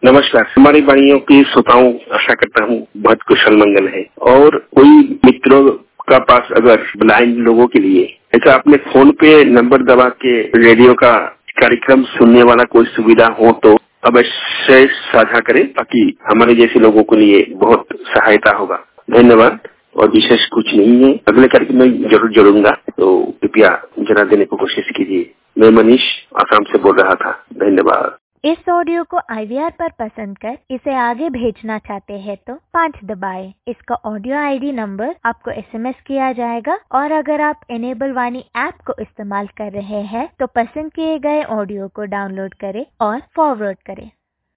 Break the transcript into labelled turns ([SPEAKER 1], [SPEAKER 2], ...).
[SPEAKER 1] नमस्कार। हमारी वाणियों की श्रोताओं आशा करता हूँ बहुत कुशल मंगल है। और कोई मित्रों का पास अगर ब्लाइंड लोगों के लिए ऐसा अपने फोन पे नंबर दबा के रेडियो का कार्यक्रम सुनने वाला कोई सुविधा हो तो अवश्य साझा करें, ताकि हमारे जैसे लोगों के लिए बहुत सहायता होगा। धन्यवाद। और विशेष कुछ नहीं है, अगले कार्यक्रम में जरूर जुड़ूंगा, तो कृपया जरा देने की कोशिश कीजिए। मैं मनीष आसाम से बोल रहा था। धन्यवाद।
[SPEAKER 2] इस ऑडियो को IVR पर पसंद कर इसे आगे भेजना चाहते हैं तो 5 दबाएं। इसका ऑडियो ID नंबर आपको SMS किया जाएगा। और अगर आप इनेबल वाणी ऐप को इस्तेमाल कर रहे हैं तो पसंद किए गए ऑडियो को डाउनलोड करें और फॉरवर्ड करें।